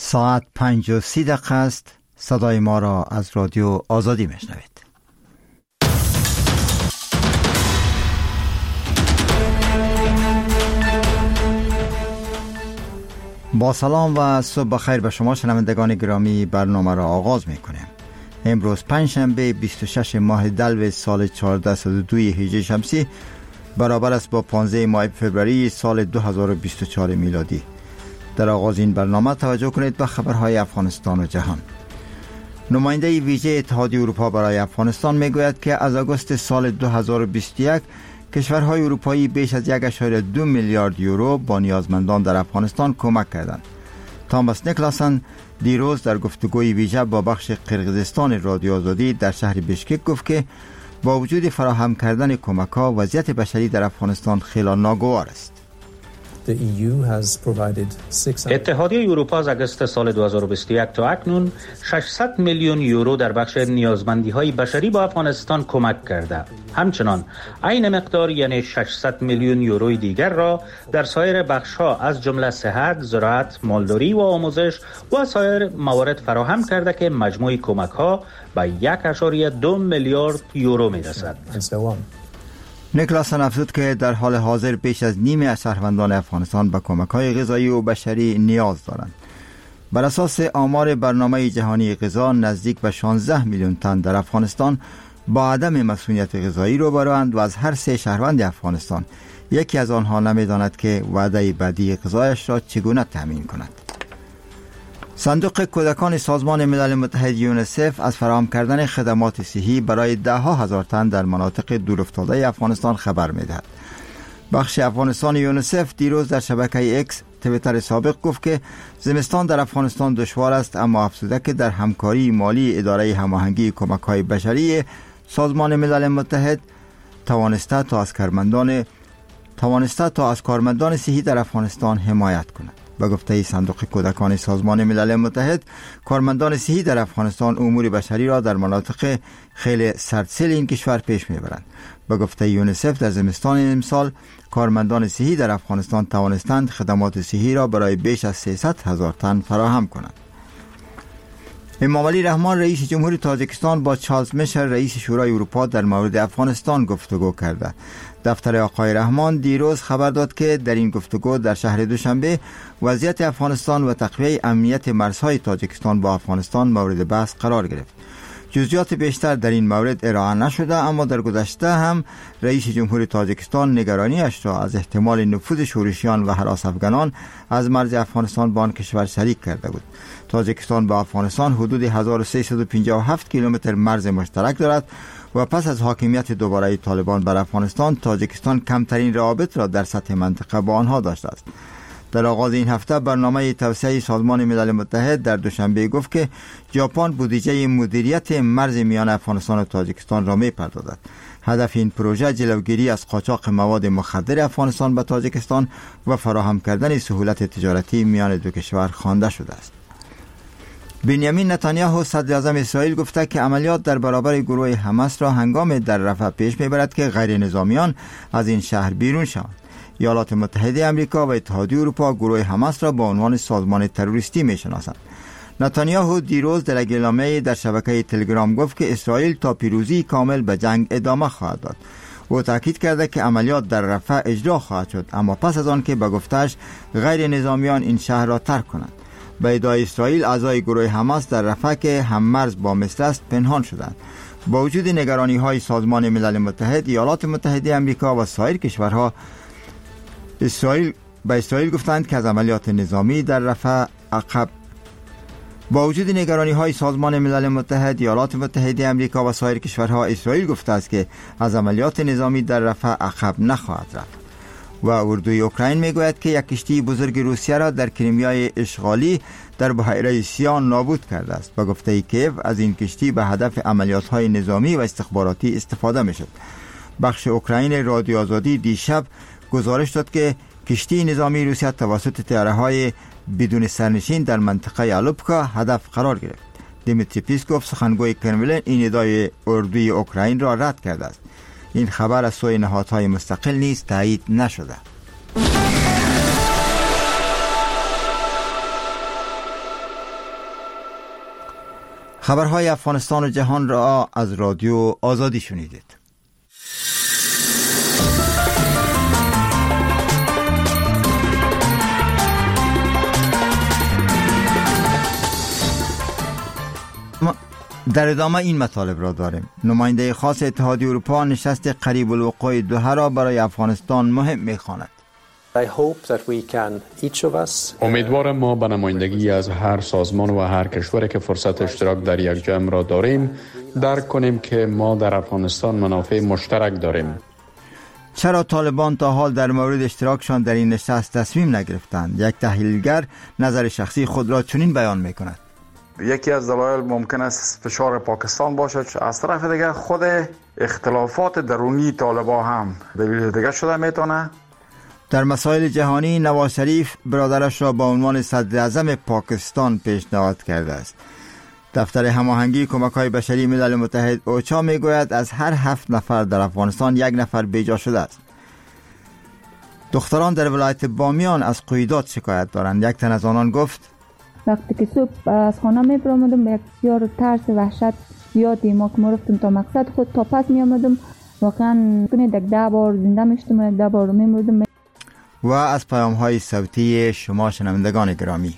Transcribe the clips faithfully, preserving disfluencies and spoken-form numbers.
ساعت پنج و سی دقیقه است. صدای ما را از رادیو آزادی میشنوید. با سلام و صبح بخیر به شما شنوندگان گرامی، برنامه را آغاز میکنیم. امروز پنجشنبه بیست و ششم ماه دلو سال چهارده صد و دو هجری شمسی برابر است با پانزده ماه فوریه سال دو هزار و بیست و چهار میلادی. در آغاز این برنامه توجه کنید به خبرهای افغانستان و جهان. نماینده ویژه اتحادیه اروپا برای افغانستان میگوید که از آگوست سال دو هزار و بیست و یک کشورهای اروپایی بیش از یک ممیز دو میلیارد یورو با نیازمندان در افغانستان کمک کردند. تاماس نیکلاسن دیروز در گفتگوی ویژه با بخش قرقیزستان رادیو آزادی در شهر بشکک گفت که با وجود فراهم کردن کمک‌ها وضعیت بشری در افغانستان خیلی ناگوار است. اتحادیه اروپا از آگوست سال دو هزار و بیست و یک تا اکنون ششصد میلیون یورو در بخش نیازمندی‌های بشری با افغانستان کمک کرده. همچنان عین مقدار یعنی ششصد میلیون یوروی دیگر را در سایر بخش‌ها از جمله صحت، زراعت، مالداری و آموزش و سایر موارد فراهم کرده که مجموع کمک‌ها به یک ممیز دو میلیارد یورو می‌رسد. نیکلاسن افزود که در حال حاضر بیش از نیمه از شهروندان افغانستان به کمک‌های غذایی و بشری نیاز دارند. بر اساس آمار برنامه جهانی غذا نزدیک به شانزده میلیون تن در افغانستان با عدم مسئولیت غذایی روبروند و از هر سه شهروند افغانستان یکی از آنها نمی‌داند که وعده بعدی غذایش را چگونه تامین کند. صندوق کودکان سازمان ملل متحد یونیسف از فراهم کردن خدمات صحی برای ده ها هزار تن در مناطق دورافتاده افغانستان خبر می‌دهد. بخش افغانستان یونیسف دیروز در شبکه اکس توییتر سابق گفت که زمستان در افغانستان دشوار است، اما افزوده که در همکاری مالی اداره هماهنگی کمک‌های بشری سازمان ملل متحد توانسته تا از کارمندان توانسته تا از کارمندان صحی در افغانستان حمایت کند. با گفته صندوق کودکان سازمان ملل متحد، کارمندان صحی در افغانستان امور بشری را در مناطق خیلی سردسیل این کشور پیش میبرند. با گفته یونیسف در زمستان امسال کارمندان صحی در افغانستان توانستند خدمات صحی را برای بیش از سیصد هزار تن فراهم کنند. امام علی رحمان رئیس جمهوری تاجیکستان با چارلز میشل رئیس شورای اروپا در مورد افغانستان گفتگو کرده. دفتر آقای رحمان دیروز خبر داد که در این گفتگو در شهر دوشنبه وضعیت افغانستان و تقویت امنیت مرزهای تاجیکستان با افغانستان مورد بحث قرار گرفت. جزئیات بیشتر در این مورد ارائه نشده، اما در گذشته هم رئیس جمهوری تاجیکستان نگرانیش را از احتمال نفوذ شورشیان و هراس افغانان از مرز افغانستان با آن کشور شریک کرده بود. تاجیکستان با افغانستان حدود هزار و سیصد و پنجاه و هفت کیلومتر مرز مشترک دارد و پس از حاکمیت دوباره طالبان بر افغانستان، تاجیکستان کمترین روابط را در سطح منطقه با آنها داشته است. در آغاز این هفته برنامه توسعه سازمان ملل متحد در دوشنبه گفت که ژاپن بودجه مدیریت مرز میان افغانستان و تاجیکستان را می‌پردازد. هدف این پروژه جلوگیری از قاچاق مواد مخدر افغانستان به تاجیکستان و فراهم کردن سهولت تجارتی میان دو کشور خوانده شده است. بنیامین نتانیاهو صدر اعظم اسرائیل گفته که عملیات در برابر گروه حماس را هنگام در رفح پیش میبرد که غیر نظامیان از این شهر بیرون شوند. ایالات متحده آمریکا و اتحادیه اروپا گروه حماس را با عنوان سازمان تروریستی میشناسند. نتانیاهو دیروز در اعلامیه‌ای در شبکه تلگرام گفت که اسرائیل تا پیروزی کامل به جنگ ادامه خواهد داد. او تاکید کرده که عملیات در رفح اجرا خواهد شد، اما پس از آن که به گفته‌اش غیر نظامیان این شهر را ترک کنند. به ادعای اسرائیل اعضای گروه حماس در رفح که هم مرز با مصر است پنهان شدند. با وجود نگرانی‌های سازمان ملل متحد، ایالات متحده آمریکا و سایر کشورها اسرائیل به اسرائیل گفتند که از عملیات نظامی در رفح عقب با وجود نگرانی‌های سازمان ملل متحد، ایالات متحده آمریکا و سایر کشورها اسرائیل گفته است که از عملیات نظامی در رفح عقب نخواهد رفت. و اردوی اوکراین میگوید که یک کشتی بزرگ روسیه را در کریمیای اشغالی در بحیره سیان نابود کرده است. با گفته کیف از این کشتی به هدف عملیات‌های نظامی و استخباراتی استفاده می‌شد. بخش اوکراین رادیو آزادی دیشب گزارش داد که کشتی نظامی روسیه توسط طیاره‌های بدون سرنشین در منطقه آلوپکا هدف قرار گرفت. دیمیتری پیسکوف سخنگوی کرملین این ادعای اردوی اوکراین را رد کرده است. این خبر از سوی نهادهای مستقل نیز تایید نشده. خبرهای افغانستان و جهان را از رادیو آزادی شنیدید. در ادامه این مطالب را داریم. نماینده خاص اتحادیه اروپا نشست قریب الوقوع دوحه را برای افغانستان مهم می‌خواند. امیدوارم ما به نمایندگی از هر سازمان و هر کشوری که فرصت اشتراک در یک جمع را داریم درک کنیم که ما در افغانستان منافع مشترک داریم. چرا طالبان تا حال در مورد اشتراکشان در این نشست تصمیم نگرفتند؟ یک تحلیلگر نظر شخصی خود را چنین بیان می‌کند. یکی از دلایل ممکن است فشار پاکستان باشد. از طرف دیگر خود اختلافات درونی طالبان هم دلیل دیگر شده میتونه. در مسائل جهانی نواز شریف برادرش را به عنوان صدر اعظم پاکستان پیشنهاد کرده است. دفتر هماهنگی کمک‌های بشری ملل متحد اوچا میگوید از هر هفت نفر در افغانستان یک نفر بیجا شده است. دختران در ولایت بامیان از قیودات شکایت دارند. یک تن از آنان گفت وقتی که صبح از خانه می برآمدم به یک بسیار ترس وحشت زیادی ما که ما رفتم تا مقصد خود تا پس می آمدم واقعا کنید یک ده بار زنده میشتم یک ده بار می مردم. و از پیام های صوتی شما شنوندگان گرامی،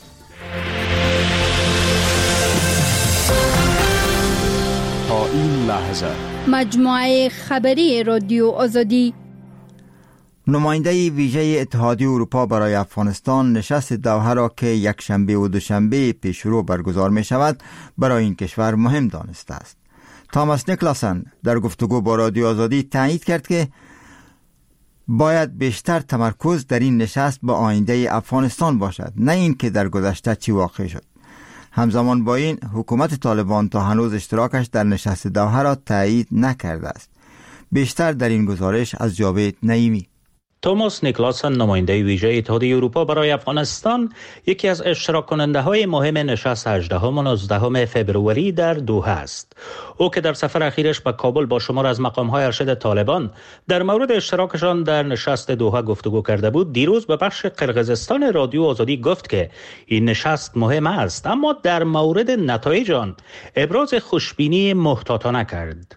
تا این لحظه مجموعه خبری رادیو آزادی. نماینده ویژه اتحادیه اروپا برای افغانستان نشست دوحه را که یک شنبه و دوشنبه پیشرو برگزار می شود برای این کشور مهم دانسته است. تاماس نیکلاسن در گفتگو با رادیو آزادی تایید کرد که باید بیشتر تمرکز در این نشست به آینده افغانستان باشد، نه این که در گذشته چی واقع شد. همزمان با این حکومت طالبان تا هنوز اشتراکش در نشست دوحه را تایید نکرده است. بیشتر در این گزارش از جاوید نعیمی. توماس نیکلاسن نماینده ویژه اتحادیه اروپا برای افغانستان یکی از اشتراک کننده های مهم نشست هجدهم و نوزدهم فوریه در دوحه است. او که در سفر اخیرش به کابل با شمار از مقام‌های ارشد طالبان در مورد اشتراکشان در نشست دوحه گفتگو کرده بود، دیروز به بخش قرقیزستان رادیو آزادی گفت که این نشست مهم است، اما در مورد نتایج آن ابراز خوشبینی محتاطانه کرد.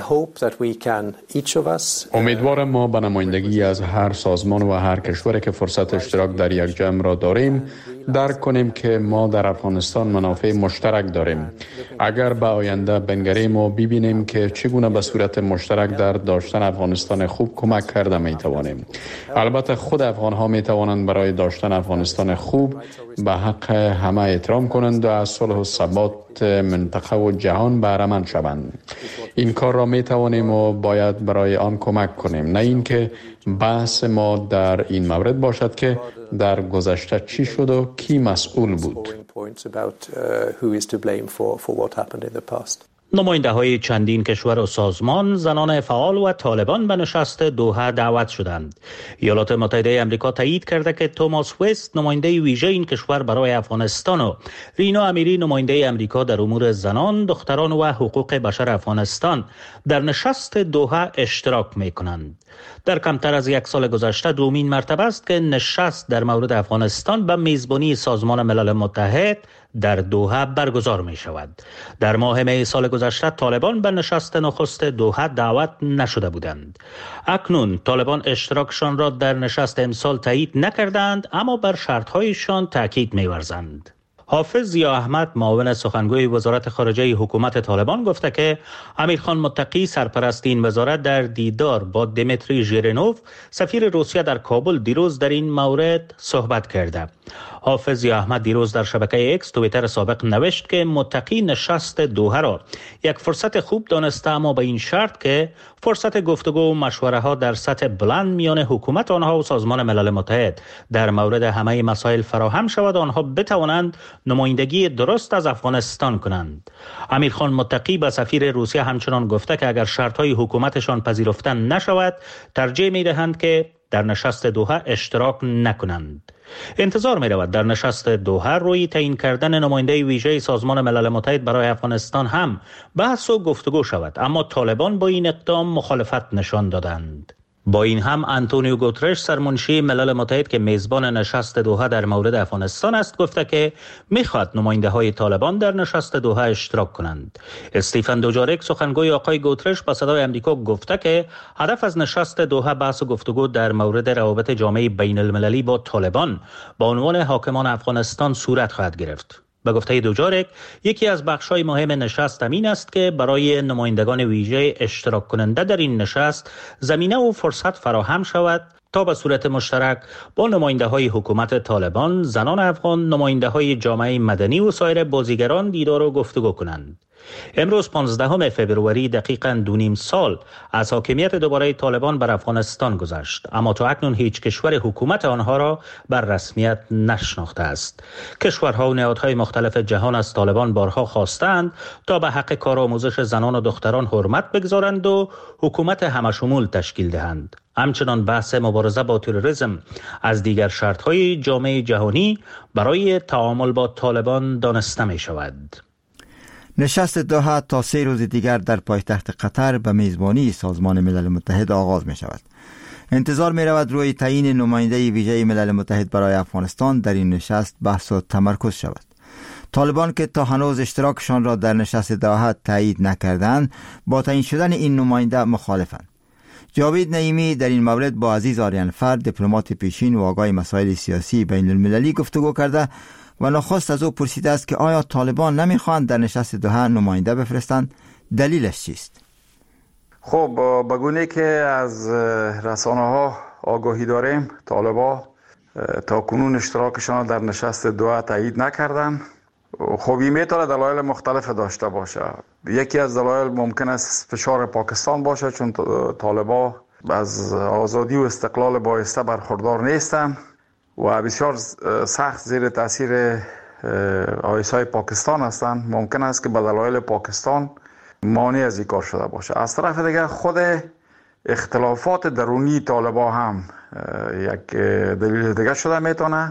امیدوارم ما به نمایندگی از هر سازمان و هر کشوری که فرصت اشتراک در یک جمع را داریم درک کنیم که ما در افغانستان منافع مشترک داریم. اگر به آینده بنگریم و ببینیم که چگونه به صورت مشترک در داشتن افغانستان خوب کمک کرده می توانیم. البته خود افغان ها می توانند برای داشتن افغانستان خوب به حق همه احترام کنند و از صلح و ثبات منطقه و جهان بهره مند شوند. این کار را می توانیم و باید برای آن کمک کنیم، نه اینکه بحث ما در این مورد باشد که در گذشته چی شد و کی مسئول بود. نماینده های چندین کشور و سازمان، زنان فعال و طالبان به نشست دوحه دعوت شدند. ایالات متحده آمریکا تایید کرده که توماس وست نماینده ویژه این کشور برای افغانستان و رینا امیری نماینده آمریکا در امور زنان، دختران و حقوق بشر افغانستان در نشست دوحه اشتراک می کنند. در کمتر از یک سال گذشته دومین مرتبه است که نشست در مورد افغانستان به میزبانی سازمان ملل متحد در دوحه برگزار می شود. در ماه می سال گذشته طالبان به نشست نخست دوحه دعوت نشده بودند. اکنون طالبان اشتراکشان را در نشست امسال تایید نکردند، اما بر شرطهایشان تاکید می ورزند. حافظ ضیا احمد معاون سخنگوی وزارت خارجه حکومت طالبان گفته که امیرخان متقی سرپرست این وزارت در دیدار با دمیتری ژیرینوف سفیر روسیه در کابل دیروز در این مورد صحبت کرده. حافظ ضیا احمد دیروز در شبکه اکس توییتر سابق نوشت که متقی نشست دوحه را یک فرصت خوب دانسته، اما به این شرط که فرصت گفتگو و مشوره ها در سطح بلند میان حکومت آنها و سازمان ملل متحد در مورد همه مسائل فراهم شود و آنها بتوانند نمایندگی درست از افغانستان کنند. امیرخان متقی به سفیر روسیه همچنان گفته که اگر شرطهای حکومتشان پذیرفته نشود ترجیح میدهند که در نشست دوحه اشتراک نکنند. انتظار می رود در نشست دوحه روی تعیین کردن نماینده ویژه سازمان ملل متحد برای افغانستان هم بحث و گفتگو شود، اما طالبان با این اقدام مخالفت نشان دادند. با این هم آنتونیو گوترش سرمنشی ملل متحد که میزبان نشست دوحه در مورد افغانستان است گفته که میخواد نماینده های طالبان در نشست دوحه اشتراک کنند. استیفن دوجارک سخنگوی آقای گوترش با صدای آمریکا گفته که هدف از نشست دوحه بحث و گفتگو در مورد روابط جامعه بین المللی با طالبان با عنوان حاکمان افغانستان صورت خواهد گرفت. به گفته دوجارک یکی از بخش‌های مهم نشست این است که برای نمایندگان ویژه اشتراک کننده در این نشست زمینه و فرصت فراهم شود تا به صورت مشترک با نماینده‌های حکومت طالبان، زنان افغان، نماینده‌های جامعه مدنی و سایر بازیگران دیدار و گفتگو کنند. امروز پانزدهم فوریه دقیقاً دو نیم سال از حاکمیت دوباره طالبان بر افغانستان گذشت، اما تا اکنون هیچ کشور حکومت آنها را بر رسمیت نشناخته است. کشورها و نهادهای مختلف جهان از طالبان بارها خواستند تا به حق کارآموزش زنان و دختران حرمت بگذارند و حکومت همشمول تشکیل دهند. همچنان بحث مبارزه با تروریسم از دیگر شرط‌های جامعه جهانی برای تعامل با طالبان دانسته می شود. نشست دوحه تا سه روز دیگر در پایتخت قطر به میزبانی سازمان ملل متحد آغاز می شود. انتظار می رود روی تعیین نماینده ویژه ملل متحد برای افغانستان در این نشست بحث و تمرکز شود. طالبان که تا هنوز اشتراکشان را در نشست دوحه تایید نکردند، با تعیین شدن این نماینده مخالفند. جاوید نعیمی در این مورد با عزیز آریانفر، دیپلمات پیشین و آگاه مسائل سیاسی بین المللی گفتگو کرده و نخست از او پرسیده است که آیا طالبان نمیخواهند در نشست دوحه نماینده بفرستند؟ دلیلش چیست؟ خب به گونه که از رسانه ها آگاهی داریم، طالبان تا کنون اشتراکشان در نشست دوحه تایید نکردند. خب این میتونه دلایل مختلف داشته باشه. یکی از دلایل ممکن است فشار پاکستان باشه، چون طالبان از آزادی و استقلال بایسته برخوردار نیستند و بسیار سخت زیر تاثیر آیسای پاکستان هستند. ممکن است که به دلایل پاکستان مانع از این کار شده باشه. از طرف دیگر خود اختلافات درونی طالبان هم یک دلیل دیگر شده میتونه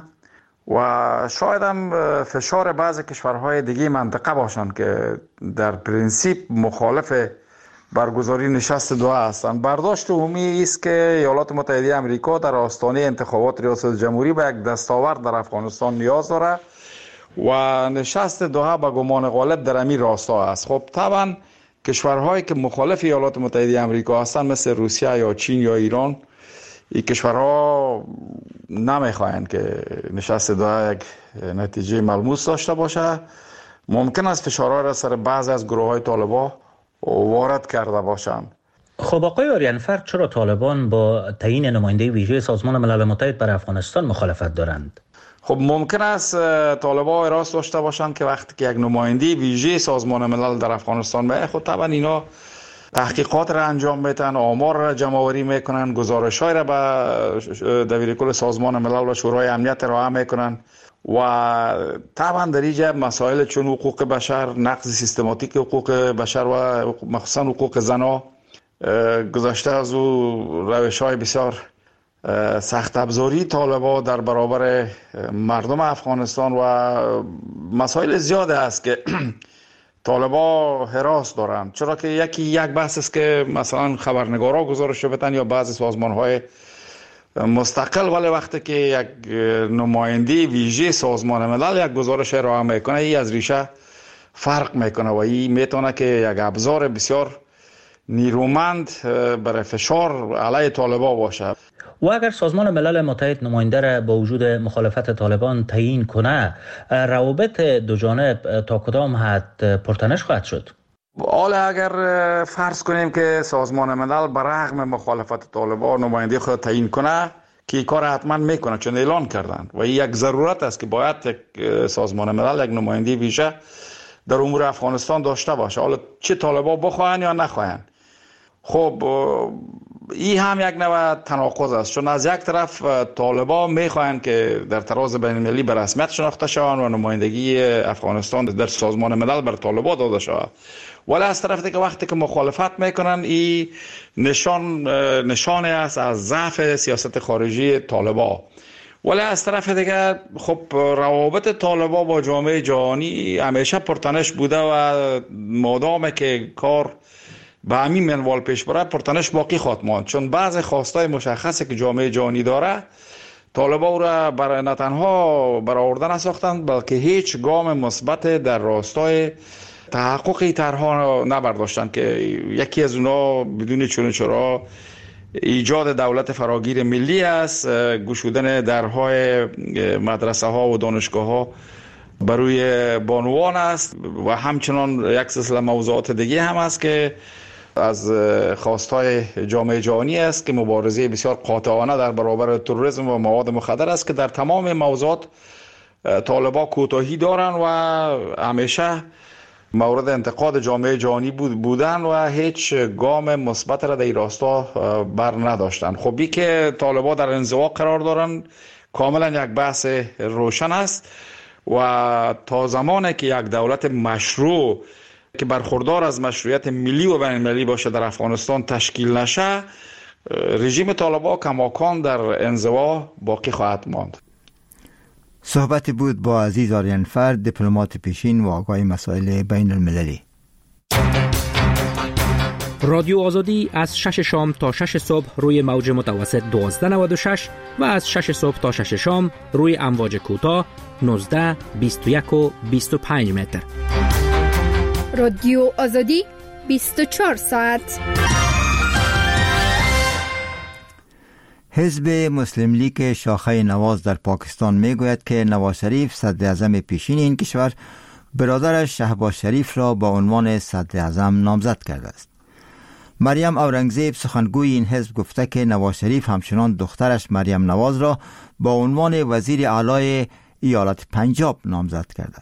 و شاید هم فشار بعض کشورهای دیگه منطقه باشند که در پرینسیپ مخالف برگزاری نشست دوحه هستند. برداشت عمومی است که ایالات متحده آمریکا در آستانه انتخابات ریاست جمهوری به یک دستاورد در افغانستان نیاز داره و نشست دوحه به گمان غالب در همین راستا است. خب طبعا کشورهایی که مخالف ایالات متحده آمریکا هستند مثل روسیه یا چین یا ایران، این کشورها نمیخواهند که نشست دوحه یک نتیجه ملموس داشته باشه. ممکن است فشارها را سر بعضی از گروه‌های طالبان وارد کرده باشند. خب آقای آریانفر، چرا طالبان با تعیین نماینده ویژه سازمان ملل متحد بر افغانستان مخالفت دارند؟ خب ممکن است طالبان اعتراض داشته باشند که وقتی که یک نماینده ویژه سازمان ملل در افغانستان به خود طبعا اینا تحقیقات را انجام میدن، آمار را جمع آوری میکنن، گزارش‌های را به دبیرکل سازمان ملل و شورای امنیت ارائه میکنن و طبعا در اینجا مسائل چون حقوق بشر، نقض سیستماتیک حقوق بشر و مخصوصا حقوق زنان گذشته از او روش‌های بسیار سخت ابزاری طالبان در برابر مردم افغانستان و مسائل زیاده است که طالبان هراس دارند. چرا که یکی یک بحث است که مثلا خبرنگارا گزارش بدن یا بعضی سازمان‌های مستقل، ولی وقتی که یک نماینده ویژه سازمان ملل یک گزارش ارائه میکنه، این از ریشه فرق میکنه و این میتونه که یک ابزار بسیار نیرومند برای فشار علیه طالبان باشه. و اگر سازمان ملل متحد نماینده را با وجود مخالفت طالبان تعیین کنه، روابط دو جانب تا کدام حد پرتنش خواهد شد؟ حالا اگر فرض کنیم که سازمان ملل برغم مخالفت طالبان نماینده خود تعیین کنه، که این کار حتما میکنه چون اعلان کردن و این یک ضرورت است که باید یک سازمان ملل یک نماینده ویژه در امور افغانستان داشته باشه، حالا چه طالبان بخواهن یا نخواهن. خب این هم یک نوع تناقض است، چون از یک طرف طالبان میخواهند که در طراز بین المللی به رسمیت شناخته شوند و نمایندگی افغانستان در سازمان ملل بر طالبان داده شود، ولی از طرف دیگه وقتی که مخالفت میکنن این نشان نشانه است از ضعف سیاست خارجی طالبان. ولی از طرف دیگه خب روابط طالبان با جامعه جهانی همیشه پرتنش بوده و مادام که کار به همین منوال پیش بره پرتنش باقی خواهد ماند، چون بعض خواستای مشخصی که جامعه جهانی داره طالبا او را برای نه تنها برآورده نساختند بلکه هیچ گام مثبت در راستای تحقق این طرحها نبرداشتند که یکی از اونها بدون چون چرا ایجاد دولت فراگیر ملی است، گشودن درهای مدرسه ها و دانشگاه ها بروی بانوان است و همچنان یک سلسله موضوعات دیگه هم است که از خواستهای جامعه جهانی است که مبارزه بسیار قاطعانه در برابر تروریسم و مواد مخدر است که در تمام موضوعات طالبا کوتاهی دارند و همیشه مورد انتقاد جامعه جهانی بود بودن و هیچ گام مثبت را در این راستا بر نداشتن. خب که طالبا در انزوا قرار دارن کاملا یک بحث روشن است و تا زمانی که یک دولت مشروع که برخوردار از مشروعیت ملی و بین المللی باشه در افغانستان تشکیل نشه، رژیم طالبا کماکان در انزوا باقی خواهد ماند. صحبت بود با عزیز آریانفر، دیپلمات پیشین و آگاه مسائل بین المللی. رادیو آزادی از شش شام تا شش صبح روی موج متوسط دوازده نود و شش و از شش صبح تا شش شام روی امواج کوتاه نوزده، بیست و یک و بیست و پنج متر. رادیو آزادی بیست و چهار ساعت. حزب مسلم لیگ شاخه نواز در پاکستان میگوید که نواز شریف صدر اعظم پیشین این کشور برادرش شهباز شریف را با عنوان صدر اعظم نامزد کرده است. مریم اورنگزیب سخنگوی این حزب گفته که نواز شریف همچنان دخترش مریم نواز را با عنوان وزیر اعلی ایالت پنجاب نامزد کرده.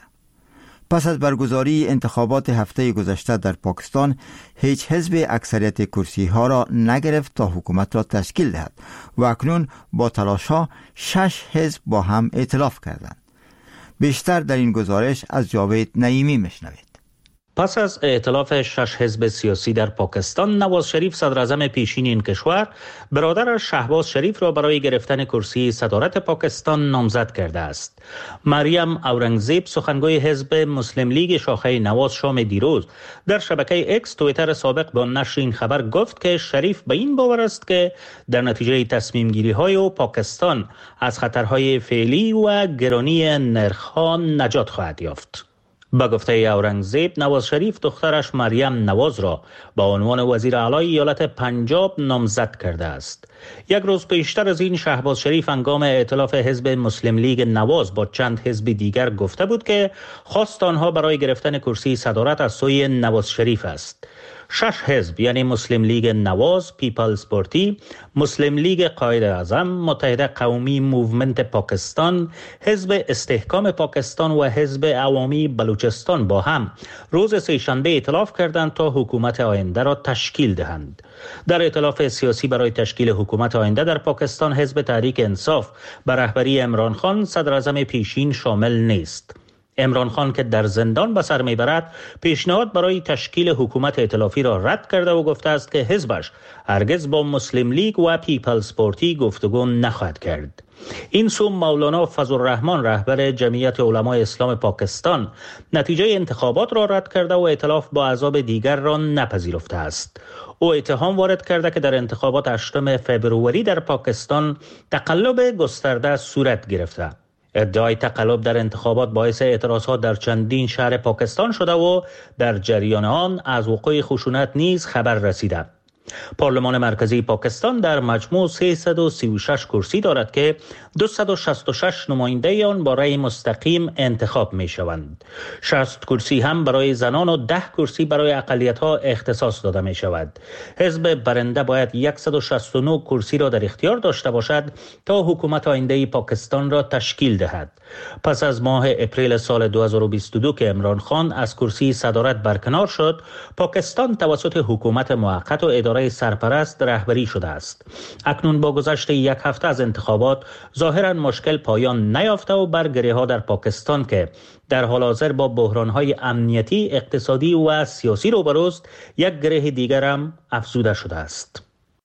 پس از برگزاری انتخابات هفته گذشته در پاکستان هیچ حزب اکثریت کرسی ها را نگرفت تا حکومت را تشکیل دهد و اکنون با تلاش ها شش حزب با هم ائتلاف کردند. بیشتر در این گزارش از جاوید نعیمی میشنوید. پس از ائتلاف شش حزب سیاسی در پاکستان، نواز شریف صدر اعظم پیشین این کشور برادرش شهباز شریف را برای گرفتن کرسی صدارت پاکستان نامزد کرده است. مریم اورنگزیب سخنگوی حزب مسلم لیگ شاخه نواز شام دیروز در شبکه اکس توییتر سابق با نشر این خبر گفت که شریف به این باور است که در نتیجه تصمیم گیری های پاکستان از خطرهای فعلی و گرانی نرخ‌ها نجات خواهد یافت. با گفته اورنگزیب، نواز شریف دخترش مریم نواز را با عنوان وزیر اعلی ایالت پنجاب نامزد کرده است. یک روز پیشتر از این شهباز شریف هنگام ائتلاف حزب مسلم لیگ نواز با چند حزب دیگر گفته بود که خواست آنها برای گرفتن کرسی صدارت از سوی نواز شریف است. شش حزب یعنی مسلم لیگ نواز، پیپلز پارتی، مسلم لیگ قائد اعظم، متحده قومی موومنت پاکستان، حزب استحکام پاکستان و حزب عوامی بلوچستان با هم روز سه‌شنبه ائتلاف کردند تا حکومت آینده را تشکیل دهند. در ائتلاف سیاسی برای تشکیل حکومت آینده در پاکستان حزب تحریک انصاف به رهبری عمران خان صدر اعظم پیشین شامل نیست. عمران خان که در زندان به سر میبرد پیشنهاد برای تشکیل حکومت ائتلافی را رد کرده و گفته است که حزبش هرگز با مسلم لیگ و پیپلز پارتی گفتگو نخواهد کرد. این سو مولانا فضل الرحمن رهبر جمعیت علمای اسلام پاکستان نتیجه انتخابات را رد کرده و ائتلاف با احزاب دیگر را نپذیرفته است. او اتهام وارد کرده که در انتخابات هشتم فوریه در پاکستان تقلب گسترده صورت گرفته. ادعای تقلب در انتخابات باعث اعتراضات در چندین شهر پاکستان شده و در جریان آن از وقوع خشونت نیز خبر رسیده. پارلمان مرکزی پاکستان در مجموع سیصد و سی و شش کرسی دارد که دویست و شصت و شش نماینده آن با رأی مستقیم انتخاب می شوند. شصت کرسی هم برای زنان و ده کرسی برای اقلیت ها اختصاص داده می شود. حزب برنده باید صد و شصت و نه کرسی را در اختیار داشته باشد تا حکومت آینده پاکستان را تشکیل دهد. پس از ماه اپریل سال دو هزار و بیست و دو که عمران خان از کرسی صدارت برکنار شد، پاکستان توسط حکومت موقت و اداره سرپرست رهبری شده است. اکنون با گذشت یک هفته از انتخابات ظاهراً مشکل پایان نیافته و برگره ها در پاکستان که در حال حاضر با بحران‌های امنیتی، اقتصادی و سیاسی روبروست، یک گره دیگر هم افزوده شده است.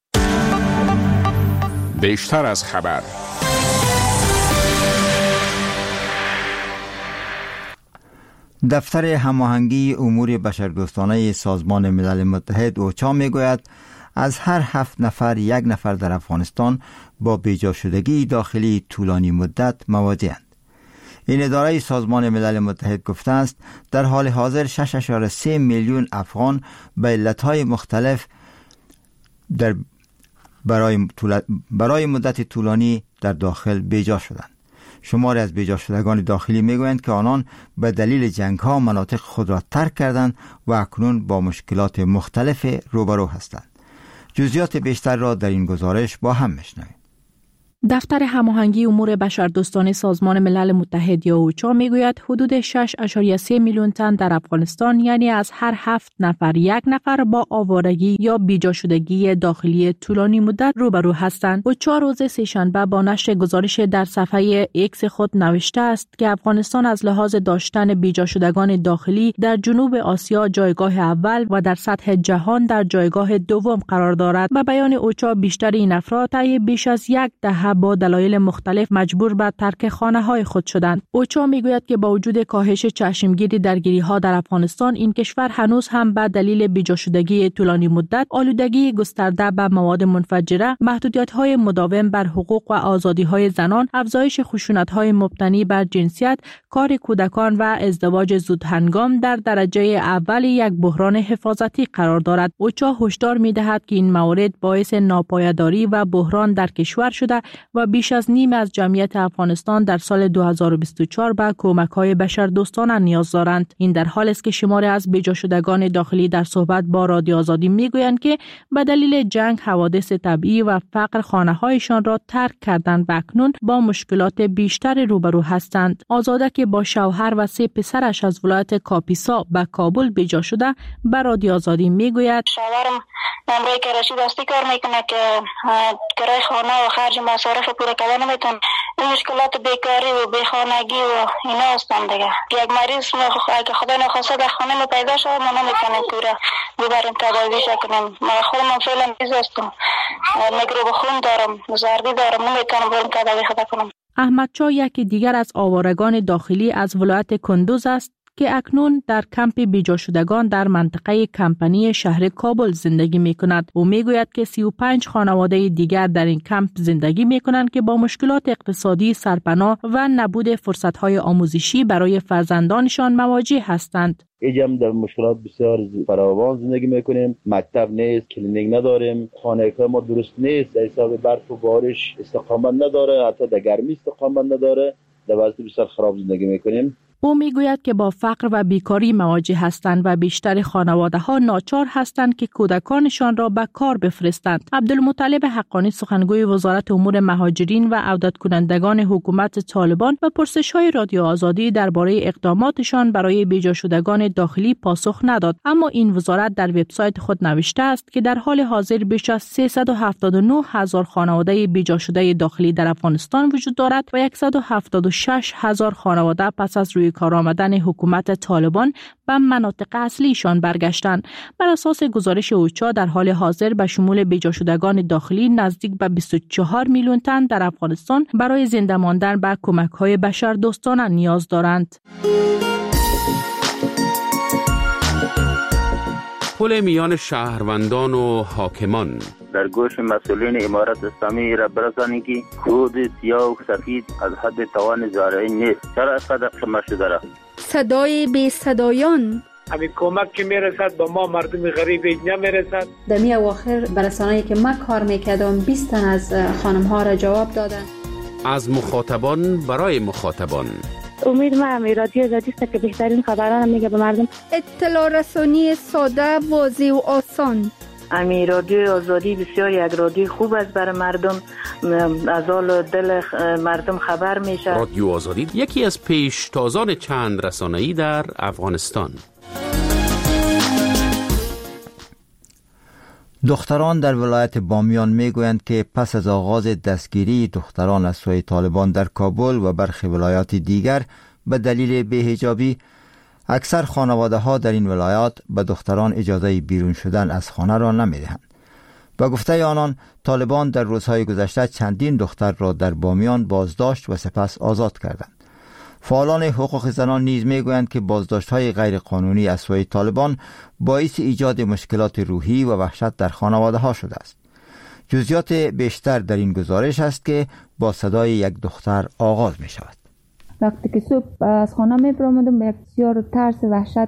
بیشتر از خبر. دفتر هماهنگی امور بشردوستانه سازمان ملل متحد اوچا میگوید از هر هفت نفر یک نفر در افغانستان با بیجا شدگی داخلی طولانی مدت مواجه‌اند. این اداره سازمان ملل متحد گفته است در حال حاضر شش ممیز سه میلیون افغان به علتهای مختلف در برای, برای مدت طولانی در داخل بیجا شدند. شماری از بیجا شدگان داخلی میگویند که آنان به دلیل جنگ ها مناطق خود را ترک کردند و اکنون با مشکلات مختلف روبرو هستند. جزئیات بیشتر را در این گزارش با هم میشنویم. دفتر هماهنگی امور بشردوستانه سازمان ملل متحد یا اوچا میگوید حدود شش ممیز سه میلیون تن در افغانستان، یعنی از هر هفت نفر یک نفر با آوارگی یا بیجا شدگی داخلی طولانی مدت روبرو هستند. اوچا روز سه‌شنبه با نشر گزارش در صفحه ایکس خود نوشته است که افغانستان از لحاظ داشتن بیجا شدگان داخلی در جنوب آسیا جایگاه اول و در سطح جهان در جایگاه دوم قرار دارد. به بیان اوچا بیشتر این افراد طی بیش از یک دهه با دلایل مختلف مجبور به ترک خانه‌های خود شدند. اوچا میگوید که با وجود کاهش چشمگیری درگیری‌ها در افغانستان، این کشور هنوز هم به دلیل بیجا شدگی طولانی مدت، آلودگی گسترده به مواد منفجره، محدودیت‌های مداوم بر حقوق و آزادی‌های زنان، افزایش خشونت‌های مبتنی بر جنسیت، کار کودکان و ازدواج زودهنگام در درجه اول یک بحران حفاظتی قرار دارد. اوچا هشدار می‌دهد که این موارد باعث ناپایداری و بحران در کشور شده و بیش از نیم از جمعیت افغانستان در سال دو هزار و بیست و چهار به کمک‌های بشردوستانه نیاز دارند. این در حالی است که شماری از بیجا شدگان داخلی در صحبت با رادیو آزادی میگویند که به دلیل جنگ، حوادث طبیعی و فقر خانه‌هایشان را ترک کردند و اکنون با مشکلات بیشتر روبرو هستند. آزاده که با شوهر و سه پسرش از ولایت کاپیسا به کابل بیجا شده به رادیو آزادی میگوید شوهرم امروز کراچی دستی کار میکنه که کرای خانه و خرج مصارف پورا کردن نمیتونه. این مشکلات بیکاری و بیخانگی و اینا هستن دیگه. یک مریض اگه خدا نخواسته در خانه ما پیدا شد ما نمیتونیم پورا ببریم تداویش کنیم. ما خودم فعلا مریض هستم، میکروب خون دارم، زردی دارم، نمیتونم برم تداوی خدا کنم. احمد چا یکی دیگر از آوارگان داخلی از ولایت کندوز است که اکنون در کمپ بیجا شدگان در منطقه کمپنی شهر کابل زندگی می کند. او می گوید که سی و پنج خانواده دیگر در این کمپ زندگی می کنند که با مشکلات اقتصادی، سرپناه و نبود فرصت‌های آموزشی برای فرزندانشان مواجه هستند. اینجا هم در مشکلات بسیار فراوان زندگی میکنیم. مکتب نیست، کلینیک نداریم، خانه ما درست نیست، در حساب برف و بارش استقامت نداره، حتی در گرمی استقامت نداره، در وضع بسیار خراب زندگی میکنیم. او میگوید که با فقر و بیکاری مواجه هستند و بیشتر خانواده ها ناچار هستند که کودکانشان را به کار بفرستند. عبدالمطلب حقانی سخنگوی وزارت امور مهاجرین و عودت کنندگان حکومت طالبان و پرسش های رادیو آزادی درباره اقداماتشان برای بیجا شدگان داخلی پاسخ نداد، اما این وزارت در وبسایت خود نوشته است که در حال حاضر بیش از سیصد و هفتاد و نه هزار خانواده بیجا شده داخلی در افغانستان وجود دارد و صد و هفتاد و شش هزار خانواده پس از روی کار آمدن حکومت طالبان به مناطق اصلیشان برگشتند. بر اساس گزارش اوچا در حال حاضر به شمول بیجا شدگان داخلی نزدیک به بیست و چهار میلیون تن در افغانستان برای زنده ماندن به کمک‌های بشردوستانه نیاز دارند. پل میان شهروندان و حاکمان در گوش مسئولین امارت اسلامی را برسانید که خود سیاه و سفید از حد توان زارعی نیست. چرا اینقدر قمه شده را؟ صدای بی صدایان همین کمک که میرسد به ما مردم غریب اینجا میرسد. در می اواخر برسانه‌ای که ما کار میکردم بیست تن از خانم ها را جواب دادن. از مخاطبان برای مخاطبان. امید ما هم رادیو آزادی است که بهترین خبران میگه به مردم. اطلاع رسانی ساده، واضح و آسان. امی رادیو آزادی بسیار یک رادیو خوب است برای مردم، از حال دل مردم خبر میشه. رادیو آزادی یکی از پیشتازان چند رسانه‌ای در افغانستان. دختران در ولایت بامیان میگویند که پس از آغاز دستگیری دختران از سوی طالبان در کابل و برخی ولایات دیگر به دلیل بی‌حجابی، اکثر خانواده ها در این ولایات به دختران اجازه بیرون شدن از خانه را نمیدهند. به گفته آنان طالبان در روزهای گذشته چندین دختر را در بامیان بازداشت و سپس آزاد کردند. فعالان حقوق زنان نیز میگویند که بازداشت‌های غیرقانونی از سوی طالبان باعث ایجاد مشکلات روحی و وحشت در خانواده‌ها شده است. جزئیات بیشتر در این گزارش است که با صدای یک دختر آغاز می شود. وقتی که صبح از خانه می برآمدم به یک بسیار ترس وحشت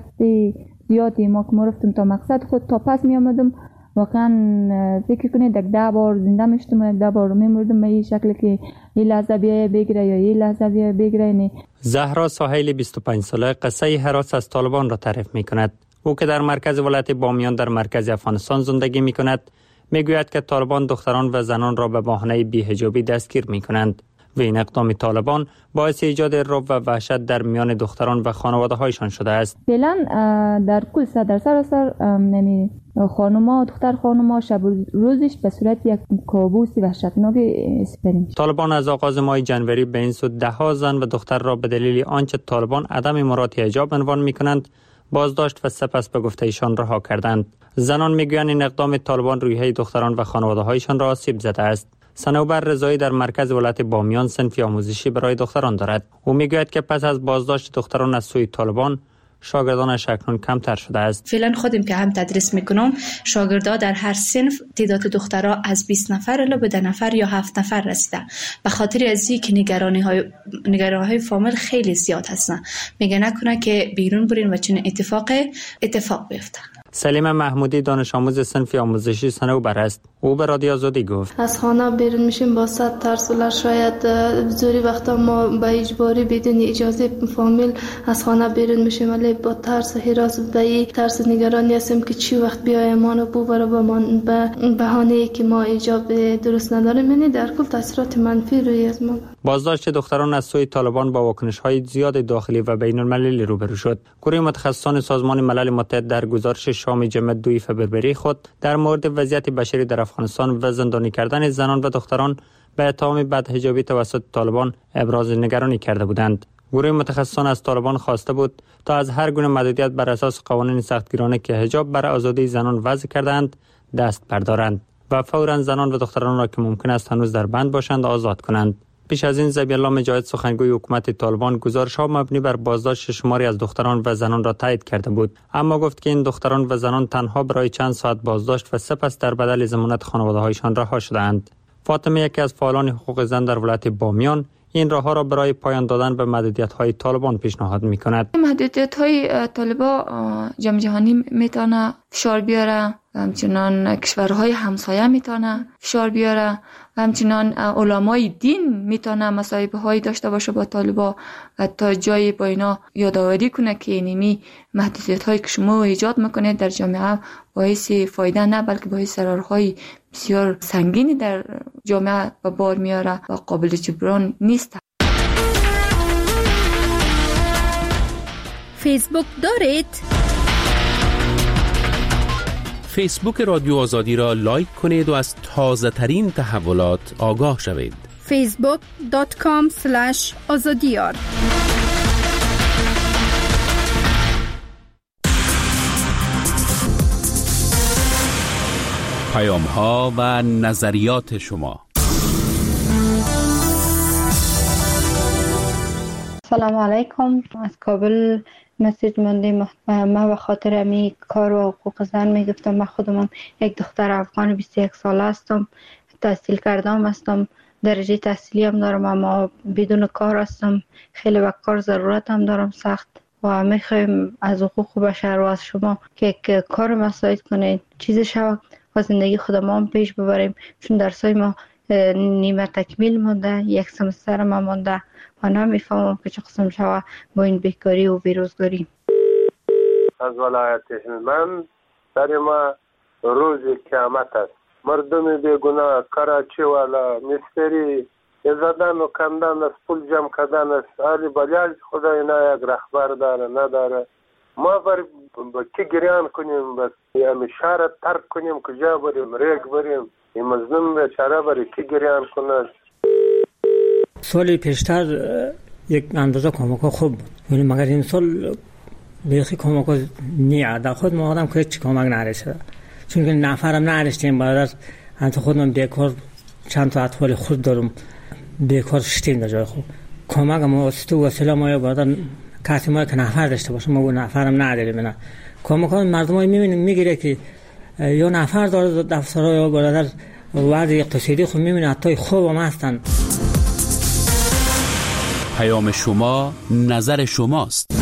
زیادی ما که ما رفتم تا مقصد خود تا پس می آمدم واقعا فکر کنید یک ده بار زنده میشتم و یک ده بار می مردم به این شکل که این لحظه بیای بگیره یا این لحظه بیای بگیره. نه زهرا ساحل بیست و پنج ساله قصه هراس از طالبان را تعریف می کند. او که در مرکز ولایت بامیان در مرکز افغانستان زندگی می کند میگوید که طالبان دختران و زنان را به بهانه بی‌حجابی دستگیر می‌کنند و این اقدام طالبان باعث ایجاد رعب و وحشت در میان دختران و خانواده‌هایشان شده است. فعلا در کل در سراسر یعنی خانم‌ها دختر خانم‌ها شب روزش به صورت یک کابوس وحشتناک اسپریم. طالبان از آغاز ماه جنوری به این سو ده ها زن و دختر را به دلیل آنچه طالبان عدم مراعات حجاب عنوان می‌کنند بازداشت و سپس به گفته ایشان رها کردند. زنان میگویند این اقدام طالبان روحیه دختران و خانواده‌هایشان را آسیب زده است. صنوبر رضایی در مرکز ولایت بامیان صنفی آموزشی برای دختران دارد. او میگوید که پس از بازداشت دختران از سوی طالبان شاگردانش اکنون کمتر شده است. فعلا خودم که هم تدریس میکنم شاگردا در هر صنف تعداد دخترها از بیست نفر الی به ده نفر یا هفت نفر رسیده. به خاطر از اینکه نگرانی های نگرانی های فامیل خیلی زیاد هستن. میگه نکنه که بیرون برین و چنین اتفاق اتفاق بیفته. سلیم محمودی دانش آموز صنفی آموزشی صنوبر است. او به رادیو آزادی گفت از خانه بیرون میشیم با صد ترس و شاید بزوری وقتا ما به اجباری بدون اجازه فامیل از خانه بیرون میشیم ولی با ترس و هراس و به ترس نگرانی هستیم که چی وقت بیای ما رو ببره به من به بهانه‌ای که ما اجازه درست نداریم. یعنی در کل تاثیرات منفی روی از ما. بازداشت دختران از سوی طالبان با واکنش‌های زیاد داخلی و بین‌المللی روبرو شد. گروه متخصصان سازمان ملل متحد در گزارش شام جمع دوی فوریه خود در مورد وضعیت بشری در افغانستان و زندانی کردن زنان و دختران به اتهام بدحجابی توسط طالبان ابراز نگرانی کرده بودند. گروه متخصصان از طالبان خواسته بود تا از هر گونه محدودیت بر اساس قوانین سختگیرانه که حجاب بر آزادی زنان وضع کردند دست بردارند و فوراً زنان و دختران را که ممکن است هنوز در بند باشند آزاد کنند. پیش از این ذبیح الله مجاهد سخنگوی حکومت طالبان گزارش‌ها مبنی بر بازداشت شماری از دختران و زنان را تایید کرده بود، اما گفت که این دختران و زنان تنها برای چند ساعت بازداشت و سپس در بدل ضمانت خانواده‌هایشان رها شدند. فاطمه یکی از فعالان حقوق زن در ولایت بامیان این راهها را برای پایان دادن به محدودیت‌های طالبان پیشنهاد می‌کند. محدودیت‌های طالبان جام جهانی میتونه فشار بیاره، همچنان کشورهای همسایه میتونه فشار بیاره و همچنان علمای دین میتونه مصاحبه‌هایی داشته باشه با طالبان و تا جایی با اینا یادآوری کنه که اینمی محدودیت‌هایی که شما ایجاد میکنید در جامعه باعث فایده نه بلکه باعث ضررهای بسیار سنگینی در جامعه به بار میاره و قابل جبران نیست. فیسبوک دارید؟ فیسبوک رادیو آزادی را لایک کنید و از تازه ترین تحولات آگاه شوید. فیسبوک دات کام اسلش آزادیار. پیام ها و نظریات شما. سلام علیکم. از کابل مسیج مندیم. من به خاطر امی کار و حقوق زن میگفتم. من خودم یک دختر افغان بیست و یک ساله هستم، تحصیل کردم هستم، درجه تحصیلی هم دارم اما بدون کار هستم. خیلی به کار ضرورت هم دارم سخت و میخوایم از حقوق بشر و از شما که کار مساعد کنید چیز شود و زندگی خودم هم پیش ببریم، چون درسای ما نیمه تکمیل مونده، یک سمستر ما مونده و نمیفهمم که چه قسم شود با این بیکاری و بیروزگاری. از ولایت هلمند در ما روز قیامت است. مردم بیگناه کراچی والا مستری زدن و کندن است، پول جمع کردن است. علی بلیاج خدا اینا یک رهبر داره نداره. ما بر کی گریان کنیم، بس یعنی شهر ترک کنیم، کجا بریم، ریگ بریم، این مظلوم بیچاره بر کی گریان کنه. سال پیشتر یک اندازه کمک خوب بود، ولی مگر این سال بیخی کمک نیه. در خود ما آدم که هیچ کمک نرسیده، چون که نفرم نرسیدیم. بعد از انت خودم بیکار چند تا اطفال خود دارم، بیکار شدیم در جای خوب. کمک ما واسطه وسیله ما یا برادر کسی ما که نفر داشته باشه، ما نفرم نداریم. نه کمک ها مردم های میبینیم میگیره که یا نفر داره دفتر یا برادر وضع اقتصادی خود میبینه حتی خوب هم هستن. پیام شما نظر شماست.